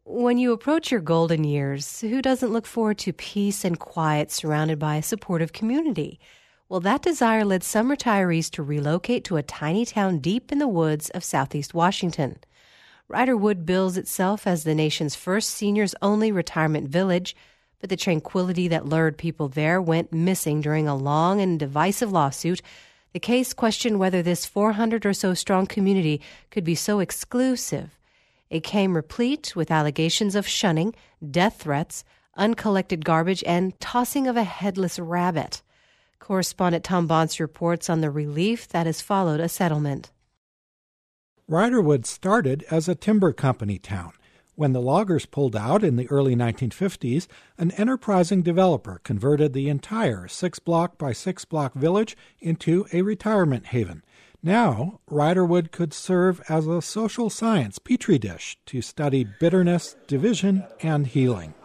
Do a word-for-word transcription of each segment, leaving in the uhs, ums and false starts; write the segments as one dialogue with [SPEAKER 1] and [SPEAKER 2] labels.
[SPEAKER 1] When you approach your golden years, who doesn't look forward to peace and quiet surrounded by a supportive community? Well, that desire led some retirees to relocate to a tiny town deep in the woods of southeast Washington. Riderwood bills itself as the nation's first seniors-only retirement village, but the tranquility that lured people there went missing during a long and divisive lawsuit. The case questioned whether this four hundred or so strong community could be so exclusive. It came replete with allegations of shunning, death threats, uncollected garbage, and tossing of a headless rabbit. Correspondent Tom Bonce reports on the relief that has followed a settlement.
[SPEAKER 2] Riderwood started as a timber company town. When the loggers pulled out in the early nineteen fifties, an enterprising developer converted the entire six-block by six-block village into a retirement haven. Now, Riderwood could serve as a social science petri dish to study bitterness, division, and healing.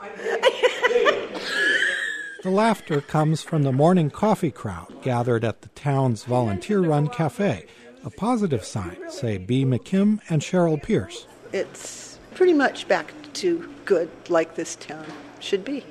[SPEAKER 2] The laughter comes from the morning coffee crowd gathered at the town's volunteer-run cafe, a positive sign, say Bea McKim and Cheryl Pierce.
[SPEAKER 3] It's pretty much back to good, like this town should be.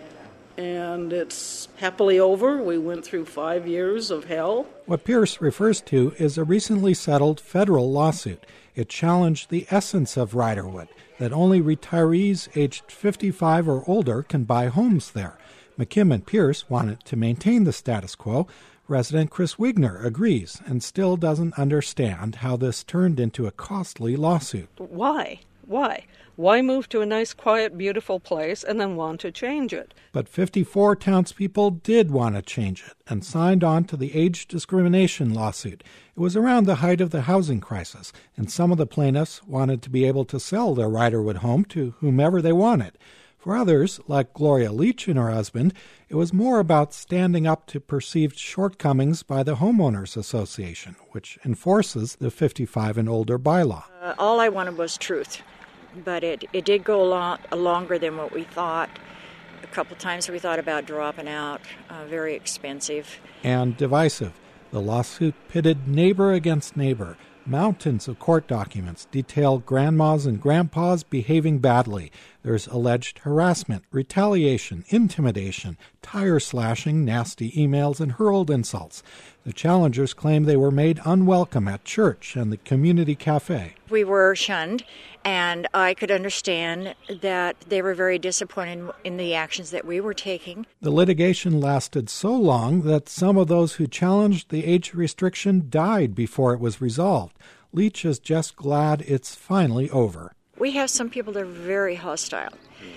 [SPEAKER 4] And it's happily over. We went through five years of hell.
[SPEAKER 2] What Pierce refers to is a recently settled federal lawsuit. It challenged the essence of Riderwood, that only retirees aged fifty-five or older can buy homes there. McKim and Pierce wanted to maintain the status quo. Resident Chris Wigner agrees and still doesn't understand how this turned into a costly lawsuit.
[SPEAKER 4] Why? Why? Why move to a nice, quiet, beautiful place and then want to change it?
[SPEAKER 2] But fifty-four townspeople did want to change it and signed on to the age discrimination lawsuit. It was around the height of the housing crisis, and some of the plaintiffs wanted to be able to sell their Riderwood home to whomever they wanted. For others, like Gloria Leach and her husband, it was more about standing up to perceived shortcomings by the Homeowners Association, which enforces the fifty-five and older bylaw.
[SPEAKER 5] Uh, all I wanted was truth. But it, it did go a lot longer than what we thought. A couple times we thought about dropping out. Uh, very expensive.
[SPEAKER 2] And divisive. The lawsuit pitted neighbor against neighbor. Mountains of court documents detail grandmas and grandpas behaving badly. There's alleged harassment, retaliation, intimidation, tire slashing, nasty emails, and hurled insults. The challengers claim they were made unwelcome at church and the community cafe.
[SPEAKER 5] We were shunned, and I could understand that they were very disappointed in the actions that we were taking.
[SPEAKER 2] The litigation lasted so long that some of those who challenged the age restriction died before it was resolved. Leach is just glad it's finally over.
[SPEAKER 5] We have some people that are very hostile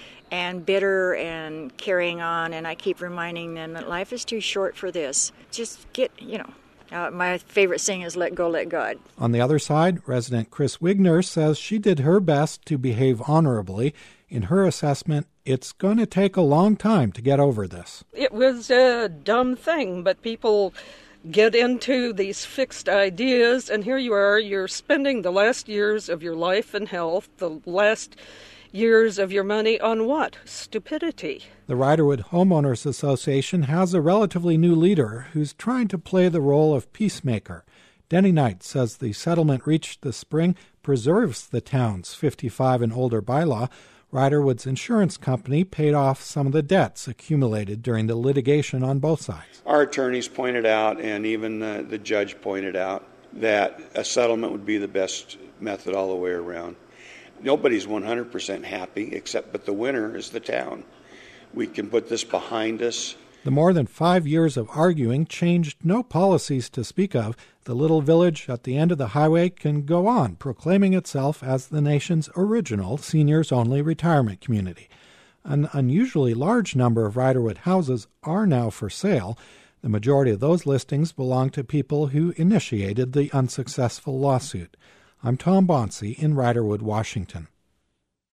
[SPEAKER 5] and bitter and carrying on, and I keep reminding them that life is too short for this. Just get, you know, uh, my favorite saying is let go, let God.
[SPEAKER 2] On the other side, resident Chris Wigner says she did her best to behave honorably. In her assessment, it's going to take a long time to get over this.
[SPEAKER 4] It was a dumb thing, but people get into these fixed ideas, and here you are, you're spending the last years of your life and health, the last years of your money on what? Stupidity.
[SPEAKER 2] The Riderwood Homeowners Association has a relatively new leader who's trying to play the role of peacemaker. Denny Knight says the settlement reached this spring preserves the town's fifty-five and older bylaw. Riderwood's insurance company paid off some of the debts accumulated during the litigation on both sides.
[SPEAKER 6] Our attorneys pointed out, and even the, the judge pointed out, that a settlement would be the best method all the way around. Nobody's one hundred percent happy, except but the winner is the town. We can put this behind us.
[SPEAKER 2] The more than five years of arguing changed no policies to speak of. The little village at the end of the highway can go on, proclaiming itself as the nation's original seniors-only retirement community. An unusually large number of Riderwood houses are now for sale. The majority of those listings belong to people who initiated the unsuccessful lawsuit. I'm Tom Bonce in Riderwood, Washington.